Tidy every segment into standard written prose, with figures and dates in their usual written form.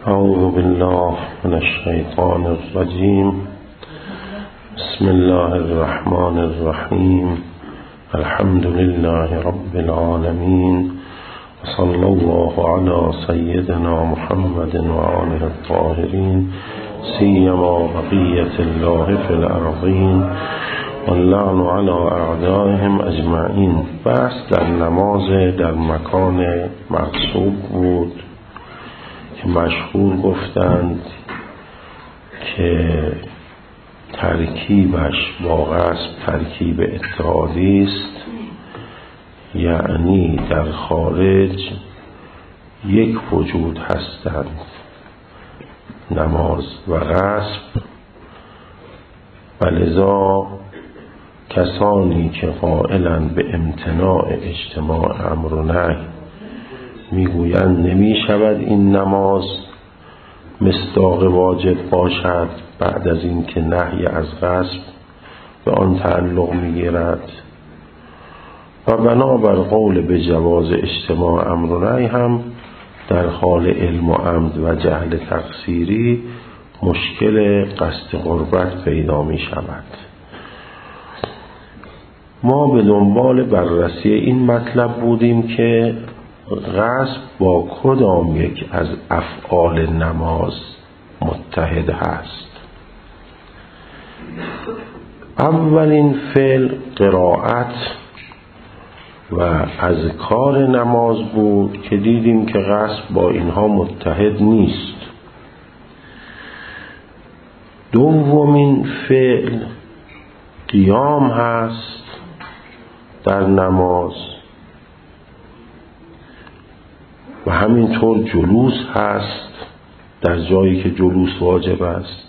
اعوذ بالله من الشیطان الرجیم. بسم الله الرحمن الرحیم. الحمد لله رب العالمین و صلی الله علی سیدنا محمد و آله الطاهرین سیما بقیة الله فی الارضین واللعن علی اعدائهم اجمعین. بحث در نماز در مکان مغصوب بود که مشهور گفتند که ترکیبش با غصب ترکیب اتحادی است، یعنی در خارج یک وجود هستند، نماز و غصب، و لذا کسانی که قائلند به امتناع اجتماع امر و نهی میگویند نمی شود این نماز مصداق واجب باشد بعد از این که نهی از غصب به آن تعلق میگیرد، و بنابر قول به جواز اجتماع امر و نهی هم در حال علم و عمد و جهل تقصیری مشکل قصد قربت پیدا می شود. ما به دنبال بررسی این مطلب بودیم که غصب با کدام یک از افعال نماز متحد هست. اولین فعل قرائت و اذکار نماز بود که دیدیم که غصب با اینها متحد نیست. دومین فعل قیام هست در نماز و همینطور جلوس هست در جایی که جلوس واجب است،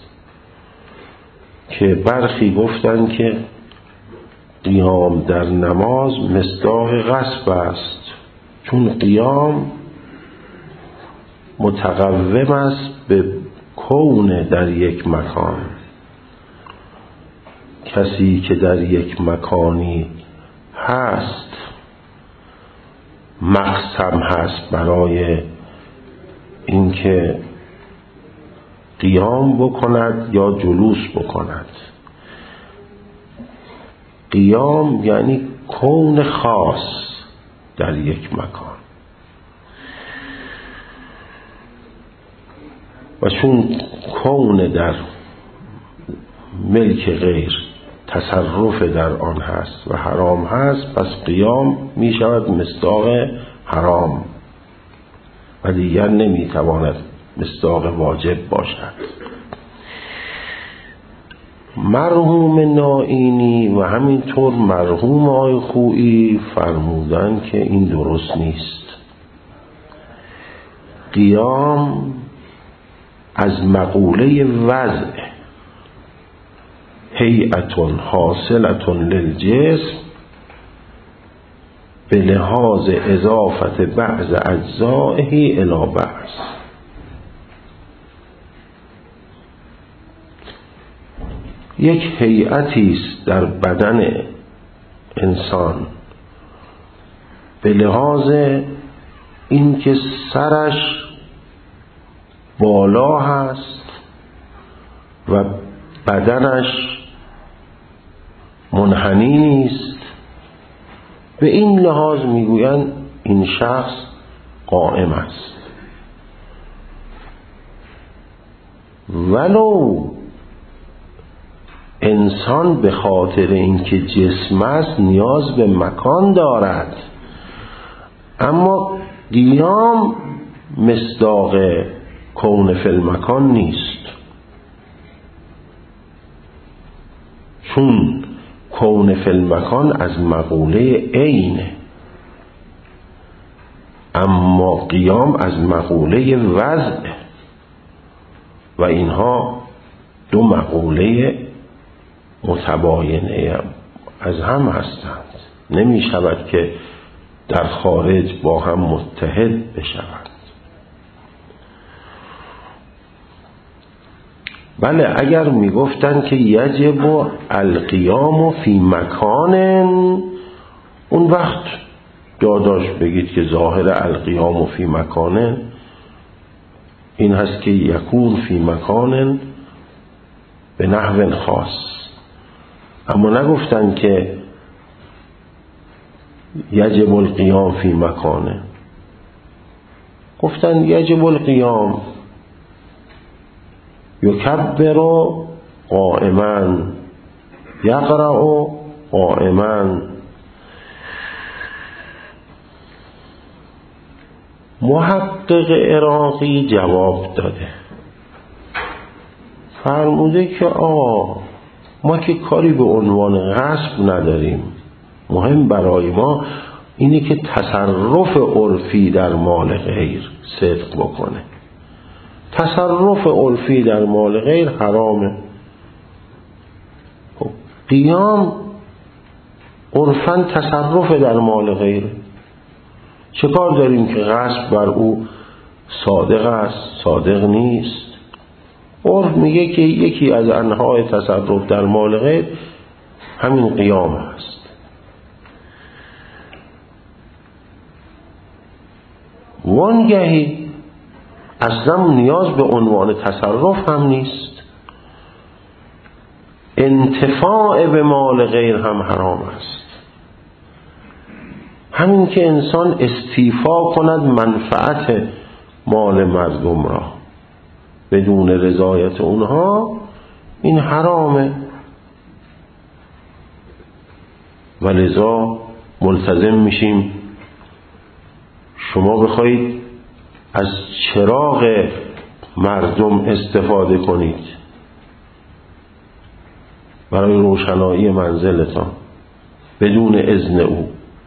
که برخی گفتند که قیام در نماز مصداق غصب است، چون قیام متقوم است به کون در یک مکان. کسی که در یک مکانی هست مقسم هست برای اینکه قیام بکند یا جلوس بکند. قیام یعنی کون خاص در یک مکان، و چون کون در ملک غیر تصرف در آن هست و حرام هست، پس قیام می شود مصداق حرام و دیگر نمی تواند مصداق واجب باشد. مرحوم نائینی و همینطور مرحوم آقای خویی فرمودن که این درست نیست. قیام از مقوله وضع هیئت حاصلت للجسم به لحاظ اضافت بعض اجزائه الی بعض. یک هیئتی است در بدن انسان به لحاظ اینکه سرش بالا هست و بدنش منحنی نیست، به این لحاظ میگویند این شخص قائم است. ولو انسان به خاطر اینکه جسم است نیاز به مکان دارد، اما قیام مصداق کون فی المکان نیست، چون کون فی المکان از مقوله عین، اما قیام از مقوله وضع، و اینها دو مقوله متباینه از هم هستند. نمی شود که در خارج با هم متحد بشوند. بله، اگر می گفتن که یجب القیام فی مکان، اون وقت جا داشت بگید که ظاهر القیام فی مکان این هست که یکون فی مکان به نحو خاص. اما نگفتن که یجب القیام فی مکانه، گفتن یجب القیام یکبر قائما یقرأ قائما. محقق عراقی جواب داده، فرموده که ما که کاری به عنوان غصب نداریم، مهم برای ما اینه که تصرف عرفی در مال غیر صدق بکنه. تصرف عرفی در مال غیر حرامه. قیام عرفاً تصرف در مال غیر، چه کار داریم که غصب بر او صادق است صادق نیست؟ عرف میگه که یکی از انواع تصرف در مال غیر همین قیام است. وانگهی اصلا نیاز به عنوان تصرف هم نیست، انتفاع به مال غیر هم حرام است. همین که انسان استیفا کند منفعت مال مردم را بدون رضایت اونها، این حرامه. و لذا ملتزم میشیم شما بخواید از چراغ مردم استفاده کنید برای روشنایی منزلتان بدون اذن او،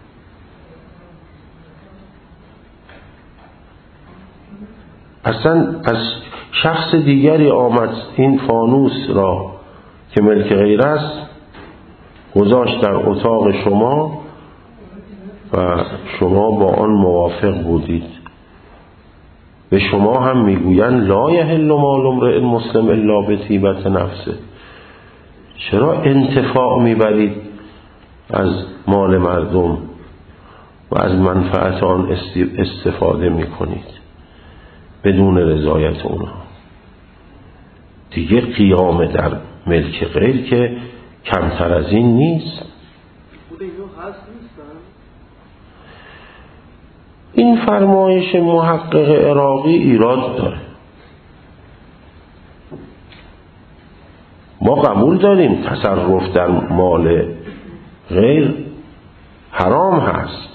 اصلا از شخص دیگری آمد این فانوس را که ملک غیر است گذاشت در اتاق شما و شما با آن موافق بودید، به شما هم میگویند لا یحل مال امرئ مسلم الا بطیبة نفسه. چرا انتفاع میبرید از مال مردم و از منفعت آن استفاده میکنید بدون رضایت اونها؟ دیگه قیام در ملک غیر که کمتر از این نیست. این فرمایش محقق عراقی ایراد داره. ما قبول داریم تصرف در مال غیر حرام هست،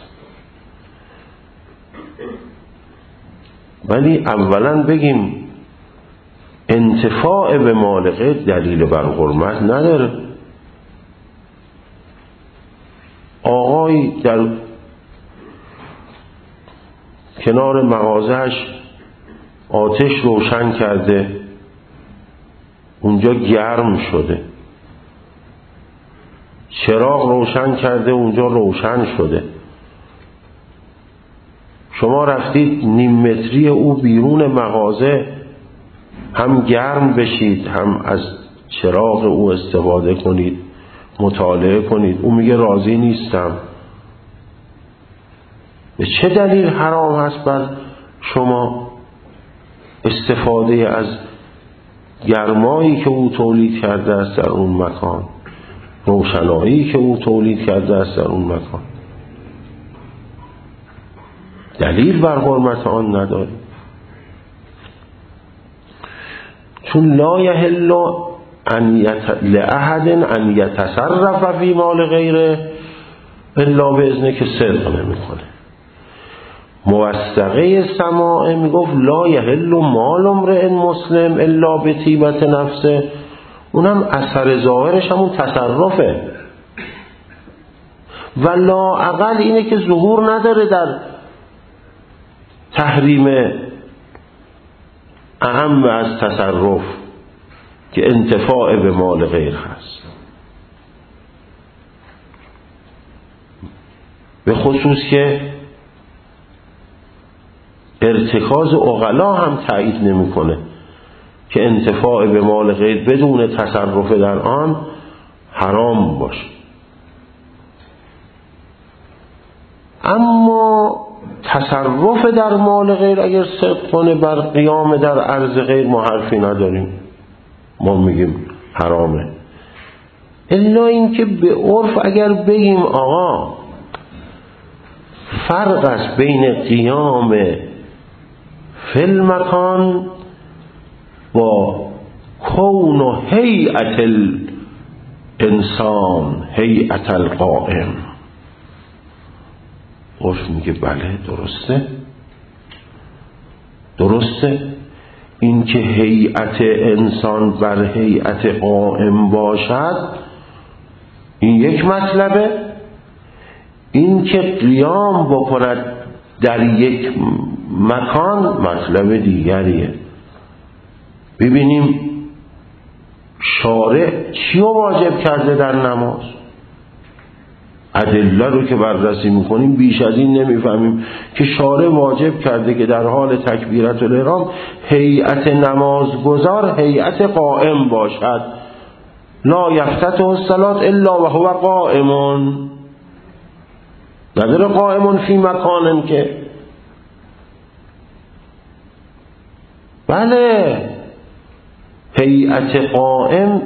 ولی اولا بگیم انتفاع به مال غیر دلیل بر حرمت نداره. آقای در کنار مغازه‌اش آتش روشن کرده، اونجا گرم شده، چراغ روشن کرده، اونجا روشن شده. شما رفتید نیم متری او بیرون مغازه هم گرم بشید هم از چراغ او استفاده کنید، مطالعه کنید. او میگه راضی نیستم. به چه دلیل حرام هست بر شما استفاده از گرمایی که او تولید کرده است در اون مکان، روشنایی که او تولید کرده است در اون مکان؟ دلیل بر حرمت آن نداری. چون لا یحل لأحد ان یتصرف فی مال غیره الا باذنه، که صدق نمیکنه. موثقه سماعه میگفت لا یحل مال امرئ مسلم الا بطیبة نفسه، اونم اثر ظاهرش همون تصرفه و لااقل اینه که ظهور نداره در تحریم اهم از تصرف که انتفاع به مال غیر هست. به خصوص که ارتکاز عقلا هم تایید نمیکنه که انتفاع به مال غیر بدون تصرف در آن حرام باشه. اما تصرف در مال غیر اگر صدق کنه بر قیام در عرض غیر ما حرفی نداریم، ما میگیم حرامه. الا اینکه به عرف اگر بگیم آقا فرق است بین قیام فی المکان با کون و هیئت الانسان هیئت القائم، عرف میگه بله درسته این که هیئت انسان بر هیئت قائم باشد این یک مطلبه، این که قیام بکند در یک مکان مطلب دیگریه. ببینیم شارع چی رو واجب کرده در نماز، ادله رو که بررسی میکنیم بیش از این نمیفهمیم که شارع واجب کرده که در حال تکبیرت الاحرام هیئت نمازگزار هیئت قائم باشد، لا یفتتح الصلاة الا و هو قائم، نداره قائم فی مکانن که بله هیئت قائم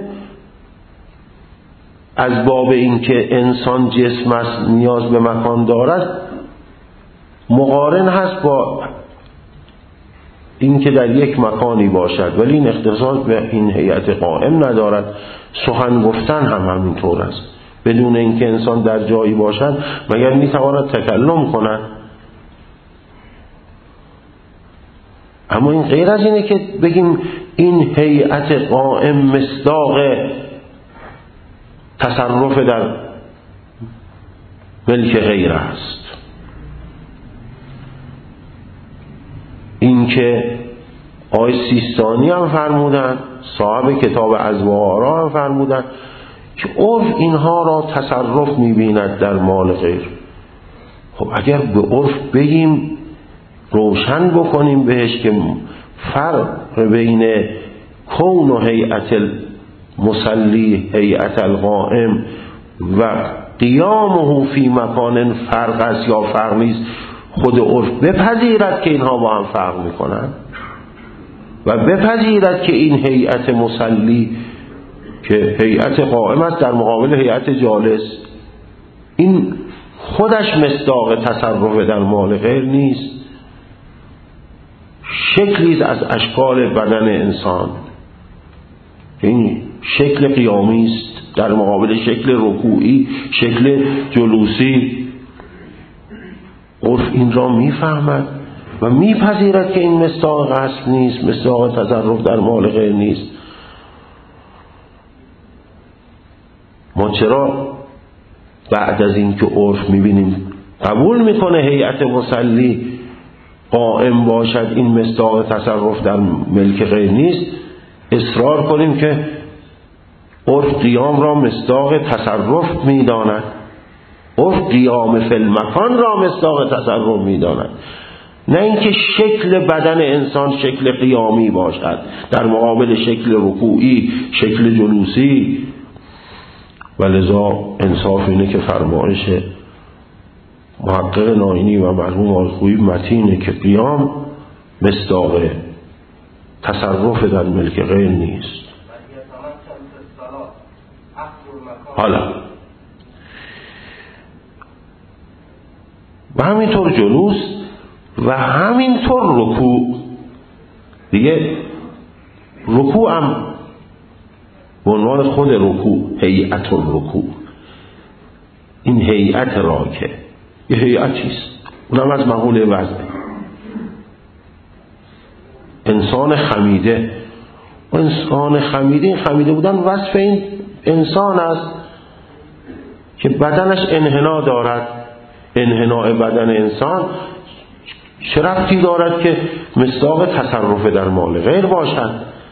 از باب اینکه انسان جسم است نیاز به مکان دارد مقارن هست با اینکه در یک مکانی باشد، ولی این اختصاص به این هیئت قائم ندارد. سخن گفتن هم همینطور است، بدون اینکه انسان در جایی باشد مگر میتواند تکلم کند؟ اما این غیر از اینه که بگیم این هیئت قائم مصداق تصرف در ملک غیر است. این که آقای سیستانی هم فرمودن، صاحب کتاب ازوارا هم فرمودن که عرف اینها را تصرف می‌بیند در مال غیر. خب اگر به عرف بگیم روشن بکنیم بهش که فرق بین کون و هیئت المصلی هیئت القائم و قیامه فی مکان فرق است یا فرق نیست، خود عرف بپذیرد که اینها با هم فرق میکنند و بپذیرد که این هیئت مصلی که هیئت قائم است در مقابل هیئت جالس این خودش مصداق تصرف در مال غیر نیست، شکلی از اشکال بدن انسان، این شکل قیامی است در مقابل شکل رکوعی، شکل جلوسی. عرف این را میفهمد و میپذیرد که این مصداق قصد نیست، مصداق تصرف در مال غیر نیست. ما چرا بعد از این که عرف میبینیم قبول میکنه هیئت مصلی قائم باشد این مصداق تصرف در ملک غیر نیست، اصرار کنیم که عرف قیام را مصداق تصرف میداند، عرف قیام فی المکان را مصداق تصرف میداند، نه اینکه شکل بدن انسان شکل قیامی باشد در مقابل شکل رکوعی، شکل جلوسی. ولذا انصاف اینه که فرمایش محقق نائینی و مرحوم آلخویی متینه که قیام مصداق تصرف در ملک غیر نیست. حالا و همینطور جلوس و همینطور رکوع دیگه. رکوع هم به عنوان خود رکوع هیئت الرکوع، این هیئت راکع یه هیئتیست، اونم از مقوله وضع انسان خمیده. انسان خمیده، این خمیده بودن وصف این انسان است که بدنش انحنا دارد. انحناء بدن انسان چه ربطی دارد که مصداق تصرف در مال غیر باشد؟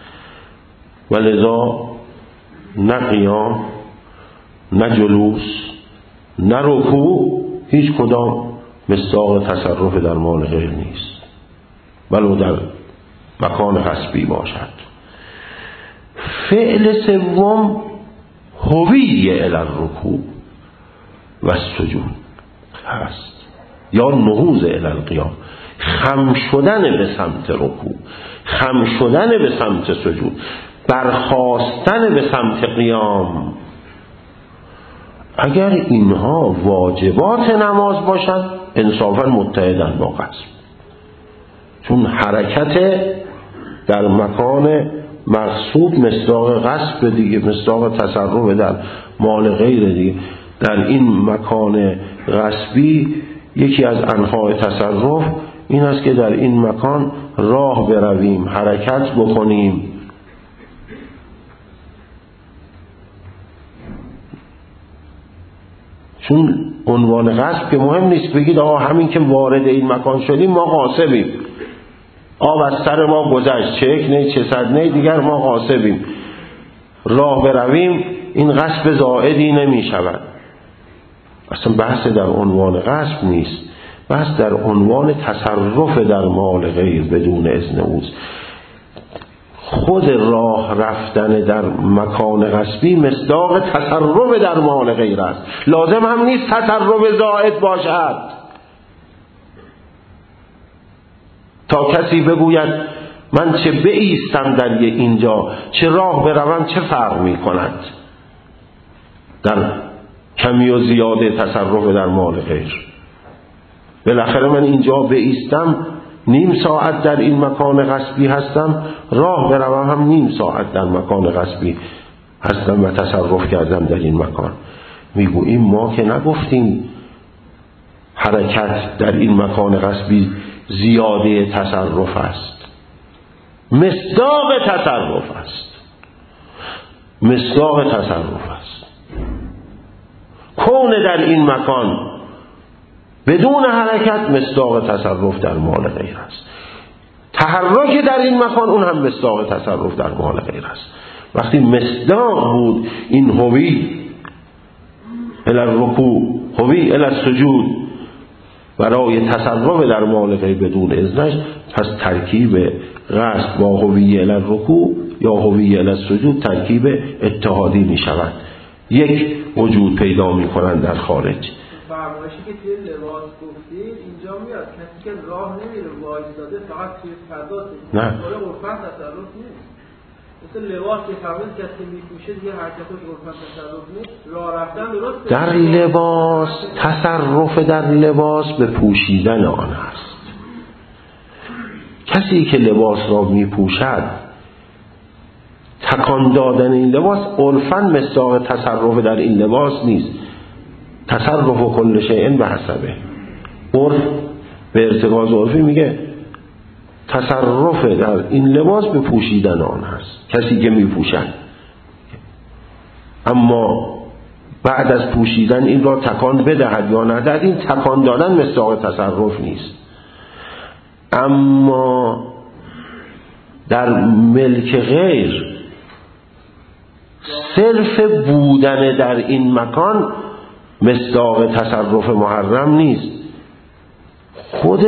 ولذا نه قیام نه جلوس نه رکوع هیچ کدام مصداق تصرف در مال غیر نیست، ولو در مکان حسبی باشد. فعل سوم هویه الی الرکوع و السجود هست. یا نهوض الی القیام، خم شدن به سمت رکوع، خم شدن به سمت سجود، برخاستن به سمت قیام. اگر اینها واجبات نماز باشند انصافا متحدن با قصد، چون حرکت در مکان مغصوب مصداق قصد دیگه، مصداق تصرف در مال غیر دیگه. در این مکان غصبی یکی از انواع تصرف این است که در این مکان راه برویم، حرکت بکنیم. چون عنوان غصب که مهم نیست بگید آقا همین که وارد این مکان شدیم ما غاصبیم، آب از سر ما گذشت، چه یک نی چه صد نی دیگر ما غاصبیم، راه برویم، این غصب زائدی نمی شود. اصلا بحث در عنوان غصب نیست، بحث در عنوان تصرف در مال غیر بدون اذن اوست. خود راه رفتن در مکان غصبی مصداق تصرف در مال غیر است، لازم هم نیست تصرف زائد باشد. تا کسی بگوید من چه بایستم در اینجا، چه راه بروم چه فرق می کند در کمی و زیاده تصرف در مال غیر. بالاخره من اینجا بایستم نیم ساعت در این مکان غصبی هستم، راه بروم هم نیم ساعت در مکان غصبی هستم و تصرف کردم در این مکان. میگوییم ما که نگفتیم حرکت در این مکان غصبی زیاده تصرف است، مصداق تصرف است، مصداق تصرف است. کون در این مکان بدون حرکت مصداق تصرف در مال غیر است، تحرک در این مکان اون هم مصداق تصرف در مال غیر است. وقتی مصداق بود این هوی الی الرکوع، هوی الی السجود برای تصرف در مال غیر بدون اذنش، پس ترکیب قصد با هوی الی الرکوع یا هوی الی السجود ترکیب اتحادی می شود، یک وجود پیدا می کنند در خارج. فرمایشی که توی لباس گفتید اینجا میاد کسی که راه نمیره وایستاده فقط توی فضا نه عرفان تصرف نیست. مثل لباس که فرمایید کسی میپوشه دیگه حرکتش عرفان تصرف نیست، راه رفتن درست در لباس تصرف در لباس به پوشیدن آن است. کسی که لباس را میپوشد تکان دادن این لباس عرفاً مصداق تصرف در این لباس نیست. تصرف و کل شیء به حسبه، عرف به ارتکاز عرفی میگه تصرف در این لباس به پوشیدن آن هست، کسی که میپوشد. اما بعد از پوشیدن این را تکان بدهد یا ندهد، این تکان دادن مصداق تصرف نیست. اما در ملک غیر صرف بودن در این مکان مصداق تصرف محرم نیست، خود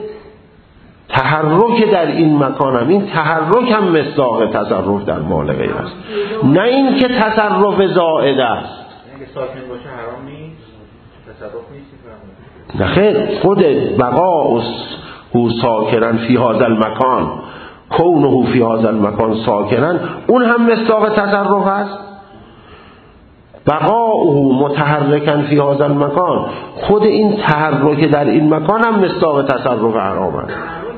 تحرک در این مکان هم، این تحرک هم مصداق تصرف در مال غیر است، نه این که تصرف زائد است. اگه ساکن باشه حرام نیست، تصرف نیست. نه خیر، خود بقاء هو ساکنن فی هذا المکان، کونه فی هذا المکان ساکنن، اون هم مصداق تصرف است. بقاؤه متحرکن فی هذا المکان، خود این تحرک در این مکان هم مصداق تصرف حرام است.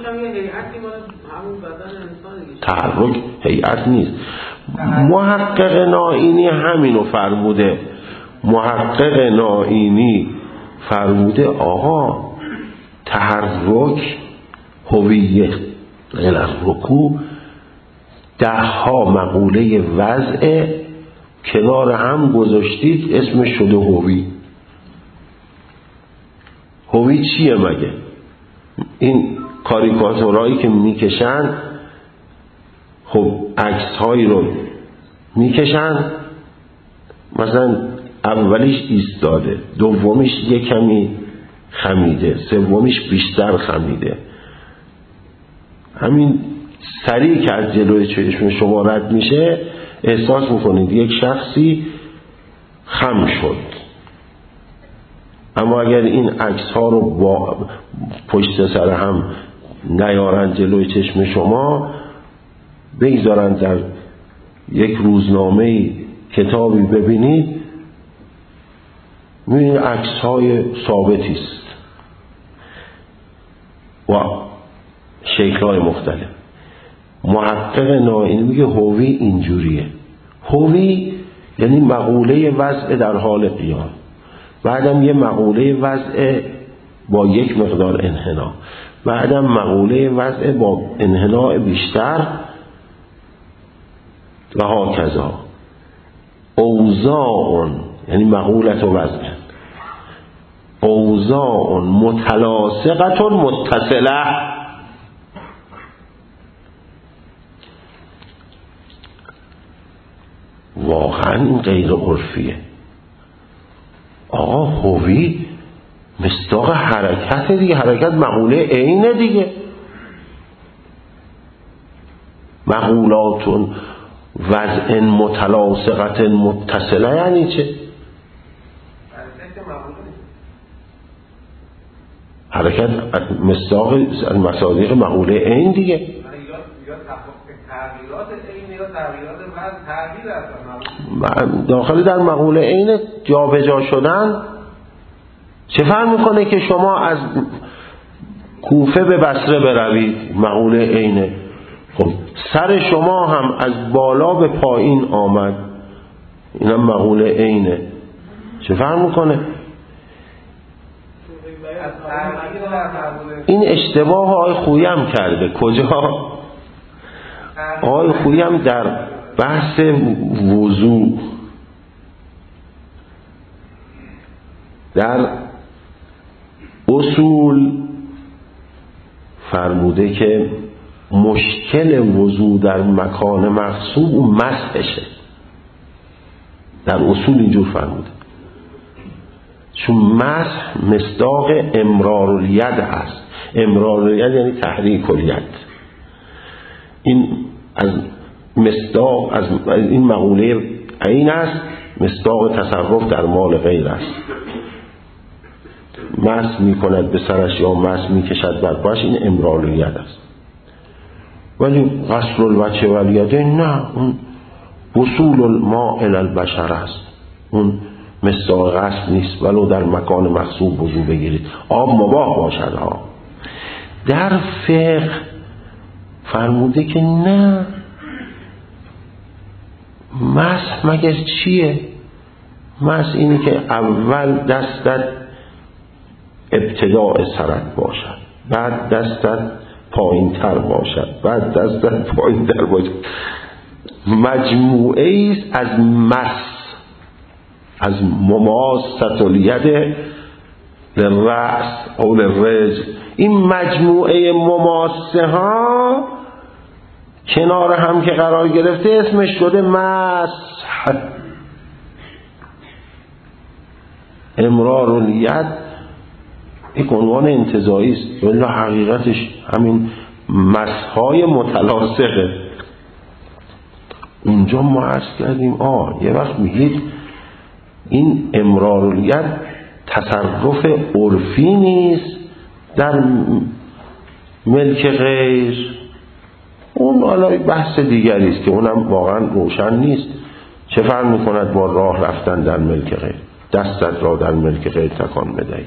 تحرک هیئت نیست. محقق نائینی همینو فرموده. محقق نائینی فرموده آقا تحرک هویه غیر رکوع 10 مقوله وضع کنار هم گذاشتید اسمش شده هوی. هوی چیه مگه؟ این کاریکاتورایی که میکشن، خب عکس هایی رو میکشن، مثلا اولیش ایستاده، دومیش یک کمی خمیده، سومیش بیشتر خمیده. همین سریع که از جلوی چشم شما رد میشه احساس میکنید یک شخصی خم شد، اما اگر این عکس ها رو با پشت سر هم نیارن جلوی چشم شما، بگذارن در یک روزنامه کتابی ببینید، می‌بینید عکس های ثابتی است و شکل های مختلف. محقق نائینی میگه هوی اینجوریه. هوی یعنی مقوله وضع در حال قیام، بعدم یه مقوله وضع با یک مقدار انحناء، بعدم مقوله وضع با انحناء بیشتر و هاکذا. اوضاع یعنی مقولت و وضع، اوضاع متلاصقت متصله. واقعا این غیر عرفیه. آقا هوی مصداق حرکت دیگه، حرکت مقوله عینه دیگه. مقولات وضع متلاصقت متصله یعنی چه؟ حرکت مصداق مصادیق مقوله عین دیگه. یا تغییرات عین یا تغییرات وضع تغییر هستن داخل در مقوله عین جابجا شدن. چه فرق میکنه که شما از کوفه به بصره بروید، مقوله عینه. خب سر شما هم از بالا به پایین آمد، اینم مقوله عینه. چه فرق میکنه؟ این اشتباه آقای خویی هم کرده. کجا؟ آقای خویی هم در بحث وضوء، در اصول فرموده که مشکل وضوء در مکان مغصوب اون مسحشه. در اصول اینجور فرموده، چون مسح مصداق امرار الید است. امرار الید یعنی تحریک الید. این از مصداق از این مقوله عین است، مصداق تصرف در مال غیر است. مسح می کند به سرش یا مسح می کشد بر پاش، این امرار الید است. ولی غسل الوجه و الیدین نه، اون وصول الماء الی البشر است. اون مصداق غسل نیست، ولو در مکان مغصوب وضو بگیرید، آب مباح باشد ها. در فقه فرموده که نه، مسح مگر چیه؟ مسح اینی که اول دستت ابتداء سرت باشد، بعد دستت پایین تر باشد، بعد دستت پایین تر باشد. مجموعه ایست از مس، از مماست الید للرأس او للرجل. این مجموعه مماسه ها کنار هم که قرار گرفته اسمش شده مسح. امرار الید یک عنوان انتزاعی است، ولی حقیقتش همین مسح‌های متلاصقه. اونجا ما عرض کردیم یه وقت میگید این امرار الید تصرف عرفی نیست در ملک غیر، اون حالا بحث دیگری است که اونم واقعا روشن نیست. چه فرق میکند با راه رفتن در ملک غیر؟ دستت را در ملک غیر تکان بدهی.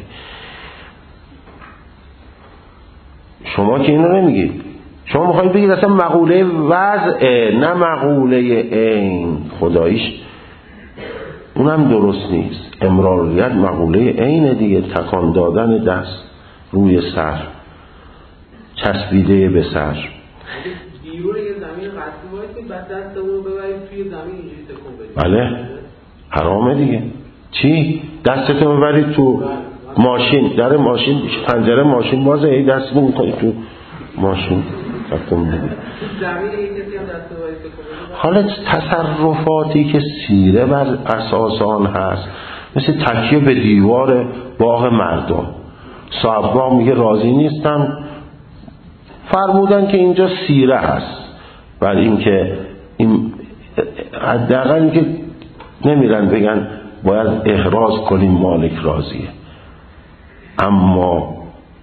شما که اینو نمیگید، شما میخواید بگید اصلا مقوله وضعه نه مقوله عین. خداییش اونم درست نیست. امرار الید مقوله عین دیگه، تکان دادن دست روی سر، چسبیده به سر. بیرون یه زمین قطعی باید بعد دستمون رو ببریم توی زمین اینجوری تکون بدیم. بله حرامه دیگه. چی؟ دستتون ببرید تو ماشین، در ماشین پنجره ماشین بازه، ای دستتون می‌کنید تو ماشین تکون بدید. حالا تصرفاتی که سیره بر اساس آن هست، مثل تکیه به دیوار باغ مردم، صاحب باغ میگه راضی نیستم، فرمودن که اینجا سیره هست، بر این که این حداقل که نمیرن بگن باید احراز کنیم مالک راضیه. اما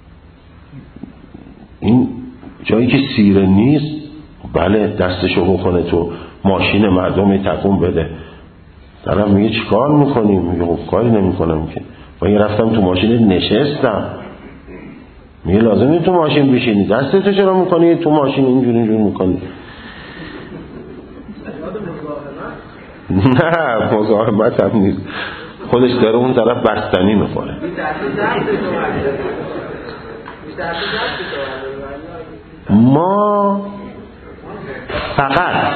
این جایی که سیره نیست، بله دستشو بکنه تو ماشین مردم تکون بده، طرف میگه چی کار میکنیم؟ میگه خب کاری نمی کنم که، من رفتم تو ماشین نشستم. میگه لازمه تو ماشین بشینی، دستتو چرا میکنی تو ماشین اینجور میکنی؟ نه مزاحمت هم نیست، خودش داره اون طرف بستنی میخوره. ما فقط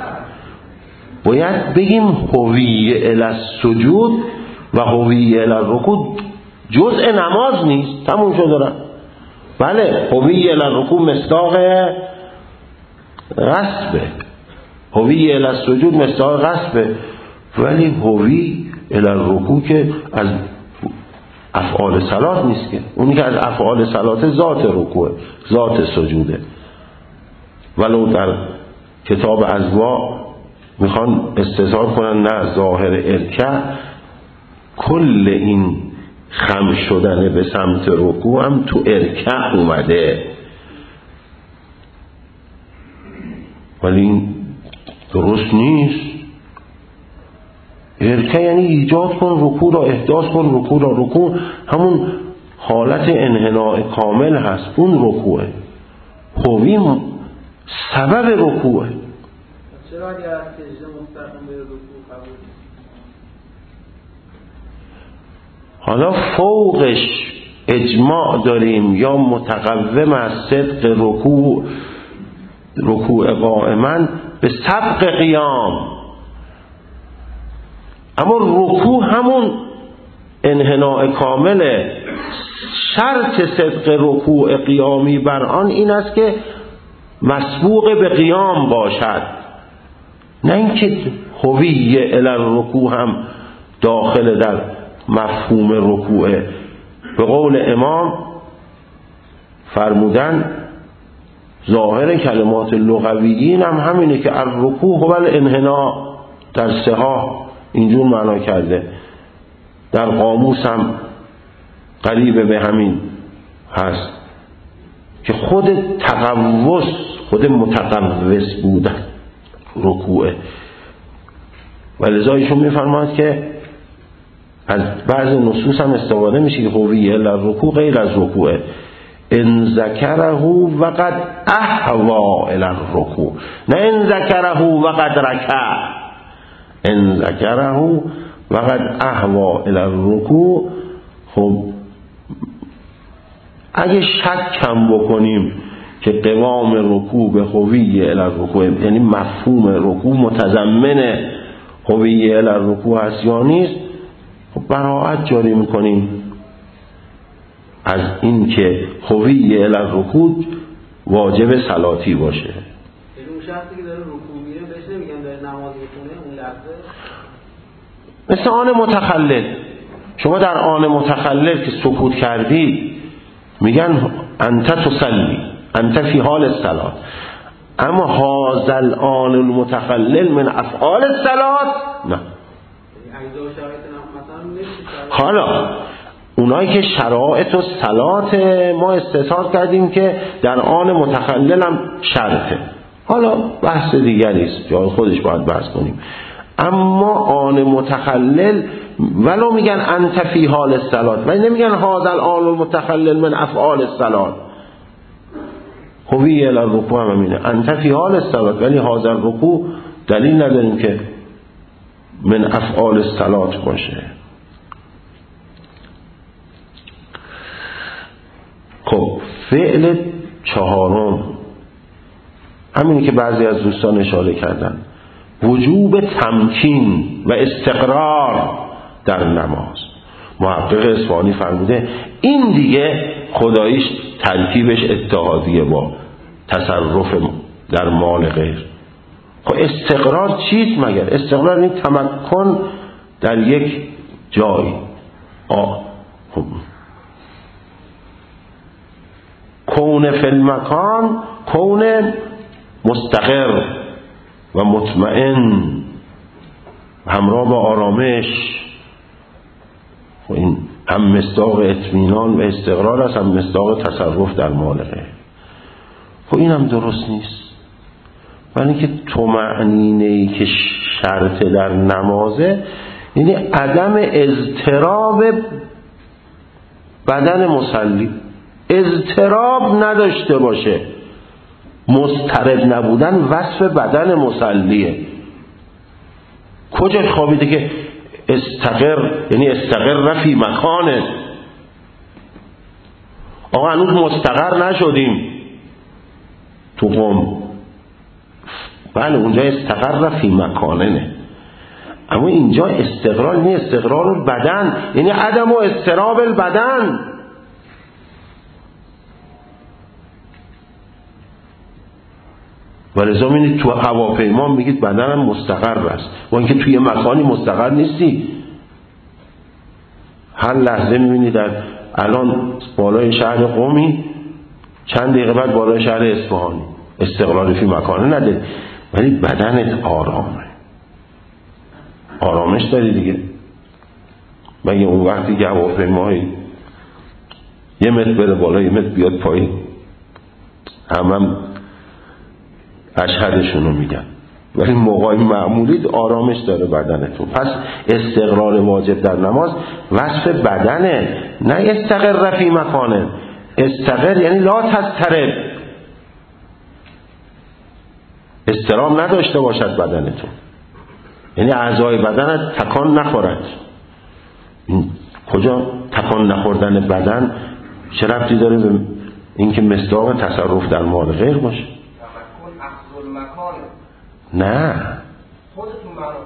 باید بگیم هویه الی السجود و هویه الی الرکوع جزء نماز نیست، تموم شد دارم. بله هویه الی الرکوع مصداق غصبه، هویه الی السجود مصداق غصبه، ولی هویه الی الرکوع که از افعال صلات نیست که، اونی که از افعال صلات ذات رکوع، ذات سجوده. ولو در کتاب ازوا میخوان استظهار کنن نه ظاهر ارکع کل این خم شدن به سمت رکوع هم تو ارکع اومده، ولی این درست نیست. ارکع یعنی ایجاد کن رکوع را، احداث کن رکوع را. رکوع همون حالت انحناء کامل هست، اون رکوعه. هوی سبب رکوعه. چرا اگر از سجده مستقیم به رکوع قبول؟ حالا فوقش اجماع داریم یا متقوم از صدق رکوع قائما به سبق قیام، اما رکوع همون انحناء کامله. شرط صدق رکوع قیامی بر آن این است که مسبوق به قیام باشد، نه اینکه هویه الی الرکوع هم داخل در مفهوم رکوعه. به قول امام فرمودن ظاهر کلمات لغویین هم همینه که الرکوع هو الانحناء، در صحاح اینجور معنا کرده، در قاموس هم قریب به همین هست که خود تقوس، خود متقوس بودن رکوعه. ولذا ایشون میفرماید که از بعض نصوص هم استفاده میشه که هویه الی الرکوع غیر از رکوعه. ان ذکره وقد اهوا الی الرکوع، نه ان ذکره وقد رکع. ان ذکره وقد اهوا الی الرکوع. خب اگه شک کم بکنیم که قوام رکوع به هویه الی الرکوع، یعنی مفهوم رکوع متضمن هویه الی الرکوع هست یا نیست، براءت جاری میکنیم از این که هویه الی الرکوع واجب صلاتی باشه. اون شخصی که داره رکوع میره بهش نمیگن داره نماز میخونه اون لحظه؟ مثل آن متخلل، شما در آن متخلل که سکوت کردی میگن انت تصلی، انت فی حال الصلات. اما هذا الآن المتخلل من افعال الصلات نه. حالا اونایی که شرایط و صلات ما استثار کردیم که در آن متخلل هم شرطه، حالا بحث دیگری است، جای خودش باید بحث کنیم. اما آن متخلل ولو میگن انت فی حال الصلات، ولی نمیگن هذا الآن المتخلل من افعال الصلات. هویه الی الرکوع هم همینه، انت فی حال الصلات، ولی هذا الرکوع دلیل نداریم که من افعال الصلات باشه. خب فعل چهارم همینی که بعضی از دوستان اشاره کردن، وجوب تمکین و استقرار در نماز. محقق اصفهانی فرموده این دیگه خداییش ترکیبش اتحادیه با تصرف در مال غیر. خب استقرار چیست مگر؟ استقرار این تمکن در یک جای. خب کون فی المکان، کون مستقر و مطمئن همراه با آرامش. این هم مصداق اطمینان و استقرار است، هم مصداق تصرف در مال غیر. خب این هم درست نیست. ولی که طمأنینه‌ای که شرط در نمازه، یعنی عدم اضطراب بدن مصلی، اضطراب نداشته باشه. مضطرب نبودن وصف بدن مصلیه. کجا خوابیده که استقر، یعنی استقر فی مکانه. آقا هنوز مستقر نشدیم تو قم. بله اونجا استقر فی مکانه، اما اینجا استقرار نیست، استقرار بدن، یعنی عدم و اضطراب البدن. ولذا می‌بینید تو هواپیما میگید بدنم مستقر است، و اینکه توی مکانی مستقر نیستی. هر لحظه می‌بینید در الان بالای شهر قمی، چند دقیقه بعد بالای شهر اصفهانی. استقرار فی مکانه نده، ولی بدنت آرامه، آرامش داری دیگه. مگه اون وقتی که هواپیمایی 1 متر بره بالا 1 متر بیاد پایین، هم اشهدشونو میگن، ولی موقعی معمولی آرامش داره بدنتون. پس استقرار واجب در نماز وصف بدنه، نه استقر فی مکانه. استقر یعنی لا تضطرب، استرام نداشته باشد بدنتون، یعنی اعضای بدنت تکان نخورد. کجا تکان نخوردن بدن چه ربطی داره به اینکه مصداق تصرف در مال غیر باشه؟ تمکن اخذ المکان نه، خودتون معنی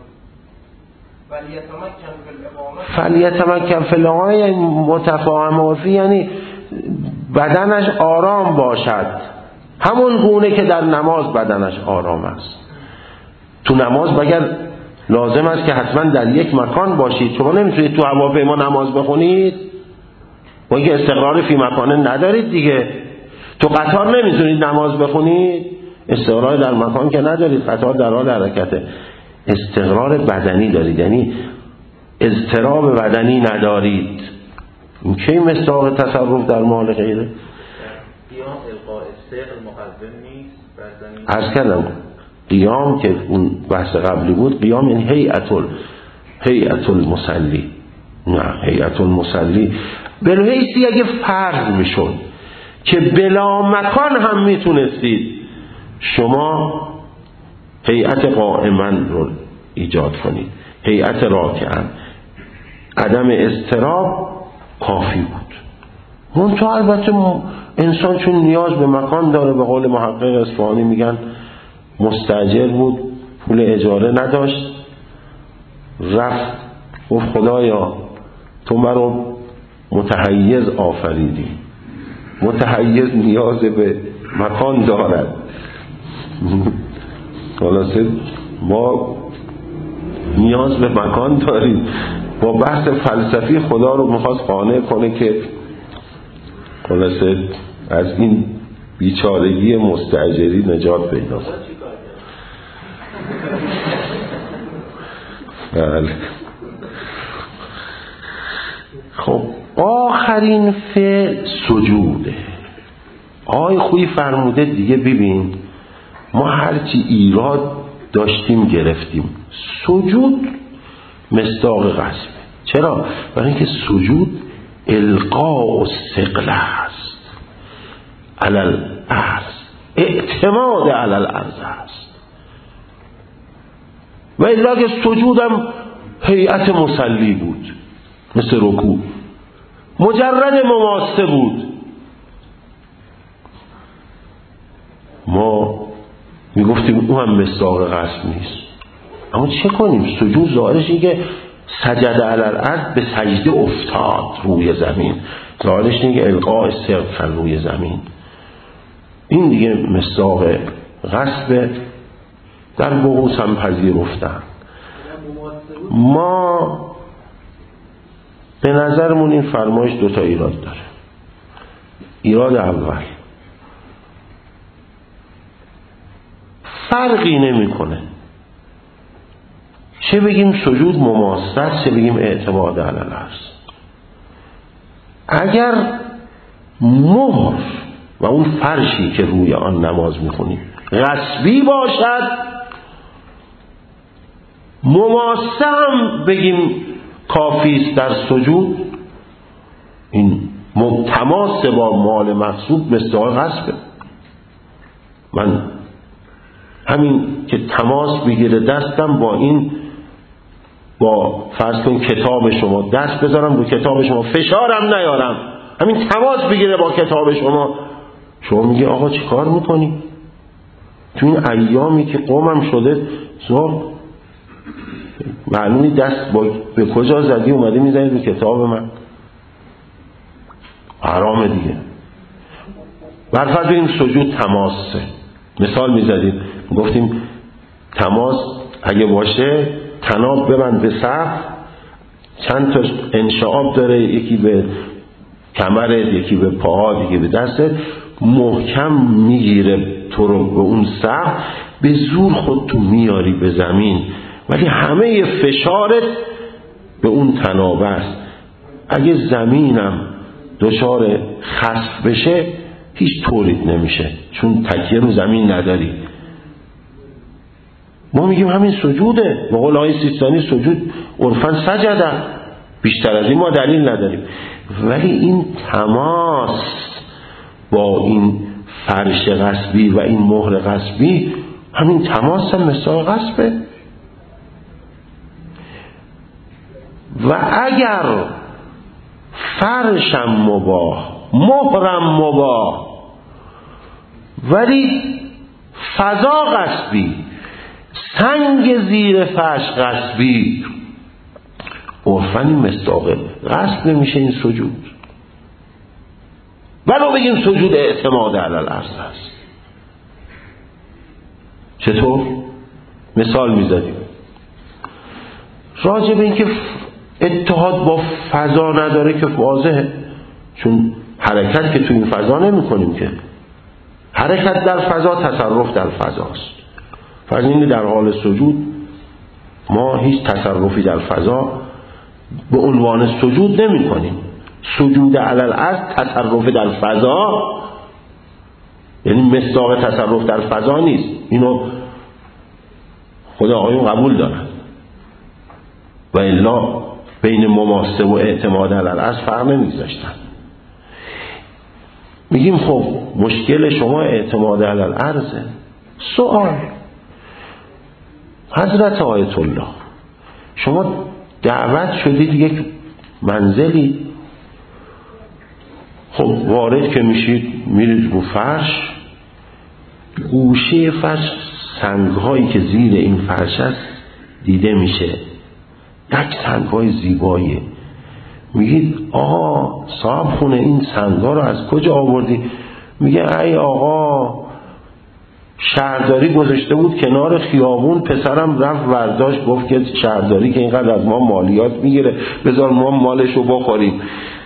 فرمایید فلیتمکن فی الاقامه، یعنی متفاهم عرفی، یعنی بدنش آرام باشد، همون گونه که در نماز بدنش آرام است. تو نماز مگر لازم است که حتما در یک مکان باشید؟ شما نمیتونید تو هواپیما نماز بخونید؟ با اینکه استقرار فی مکانه ندارید دیگه. تو قطار نمیتونید نماز بخونید؟ استقرار در مکان که ندارید، قطار در حال حرکته. استقرار بدنی دارید، یعنی اضطراب بدنی ندارید. این کی مصداق تصرف در مال غیره؟ قیام القاء الثقل مقدم نیست بر زمین. عرض کردم قیام که اون بحث قبلی بود، قیام یعنی هیئت المصلی. نه، هیئت المصلی بلحیثی اگه فرض میشد که بلا مکان هم میتونستید شما هیئت قائما رو ایجاد کنید، هیئت راکعا، عدم اضطراب کافی بود. منتها البته انسان چون نیاز به مکان داره، به قول محقق اصفهانی میگن مستاجر بود، پول اجاره نداشت، رفت گفت خدایا تو مرا متحیز آفریدی. متحیز نیاز به مکان دارد. خلاصه ما نیاز به مکان داریم. با بحث فلسفی خدا رو میخواست قانع کنه که خلاصه از این بیچارگی مستاجری نجات پیدا کنه. بله. خب آخرین فعل سجوده. آقای خویی فرموده دیگه ببین ما هرچی ایراد داشتیم گرفتیم. سجود مصداق غصبه. چرا؟ برای اینکه سجود القاء الثقل است علی الارض، اعتماد علی الارض است. و الا که سجودم هیئت مصلی بود، مثل رکوع مجرد مماسه بود، ما میگفتیم اون هم مصداق غصب نیست. اما چه کنیم؟ سجود ظاهرش اینه که سجد علی الارض، به سجده افتاد روی زمین، ظاهرش اینه که القاء الثقل روی زمین. این دیگه مصداق غصب، در بحوث هم پذیرفتن. ما به نظرمون این فرمایش 2 ایراد داره. ایراد اول، فرقی نمیکنه چه بگیم سجود مماسه، چه بگیم اعتماد علی الارض. اگر مهر و اون فرشی که روی آن نماز میخونید غصبی باشد، مماسه هم بگیم کافیست در سجود. این تماس با مال مغصوب مصداق غصبه. من همین که تماس بگیره دستم با این، با فرض کن کتاب شما، دست بذارم رو کتاب شما، فشارم نیارم، همین تماس بگیره با کتاب شما میگی آقا چی کار میکنی؟ تو این ایامی که قومم شده زور معلومی دست به کجا زدی اومده میزنی رو کتاب من، حرامه دیگه. برفرض بگیم سجود تماسه، مثال میزدیم گفتیم تماس اگه باشه تناب ببند به سقف، چند تا انشعاب داره، یکی به کمرت، یکی به پاها، یکی به دستت، محکم میگیره تو رو به اون سقف، به زور خودتو میاری به زمین، ولی همه فشارت به اون تنابه است. اگه زمینم دچار خسف بشه هیچ طوریت نمیشه، چون تکیه رو زمین نداری. ما میگیم همین سجوده، به قول آقای سیستانی سجود عرفاً سجده، بیشتر از این ما دلیل نداریم. ولی این تماس با این فرش غصبی و این مهر غصبی، همین تماس هم مثال غصبه. و اگر فرشم مباح، مهرم مباح، ولی فضا غصبی، سنگ زیر فرش غصبی، عرفاً مصداق غصب نمیشه این سجود، ولو بگیم سجود اعتماد علی الارض است. چطور؟ مثال میزدیم راجع به این که اتحاد با فضا نداره که واضحه، چون حرکت که تو این فضا نمی کنیم که، حرکت در فضا تصرف در فضاست. فرض اینه در حال سجود ما هیچ تصرفی در فضا به عنوان سجود نمی کنیم. سجود علی الارض تصرف در فضا، یعنی مصداق تصرف در فضا نیست. اینو خدا آقایون قبول دارن و الا بین مماسه و اعتماد علی الارض فرق نمیذاشتن. میگیم خب مشکل شما اعتماد علی الارضه. سوال حضرت آیت الله، شما دعوت شدید یک منزلی، خب وارد که میشید میرید رو فرش، گوشه فرش سنگهایی که زیر این فرش است دیده میشه، یک سنگهای زیباییه. میگید آقا صاحب خونه این سنگها رو از کجا آوردی؟ میگه ای آقا شهرداری گذاشته بود کنار خیابون، پسرم رفت ورداشت، گفت که شهرداری که اینقدر از ما مالیات میگیره بذار ما مالشو بخوریم.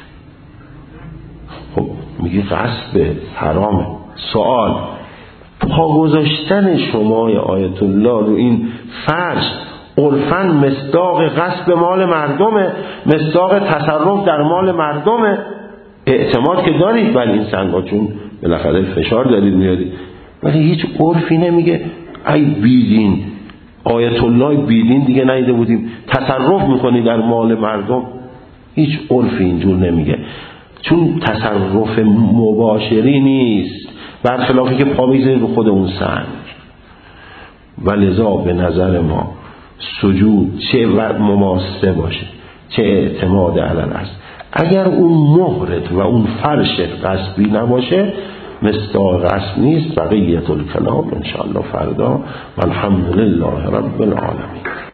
خب میگی غصب، حرامه. سوال پا گذاشتن شما آیت الله رو این فرش عرفاً مصداق غصب مال مردمه، مصداق تصرف در مال مردمه. اعتماد که دارید ولی این سنگا چون بالاخره فشار دارید میارید، ولی هیچ عرفی نمیگه ای بیدین، آیت الله بیدین دیگه ندیده بودیم، تصرف میکنی در مال مردم. هیچ عرفی اینجور نمیگه، چون تصرف مباشری نیست، برخلافی که پا بگذارید رو خود اون سنگ. و لذا به نظر ما سجود چه مماسه باشه چه اعتماد علی الارض، اگر اون مهرت و اون فرشت غصبی نباشه مصداق غصب نیست. بقیت الکلام انشاءالله فردا. والحمدلله رب العالمین.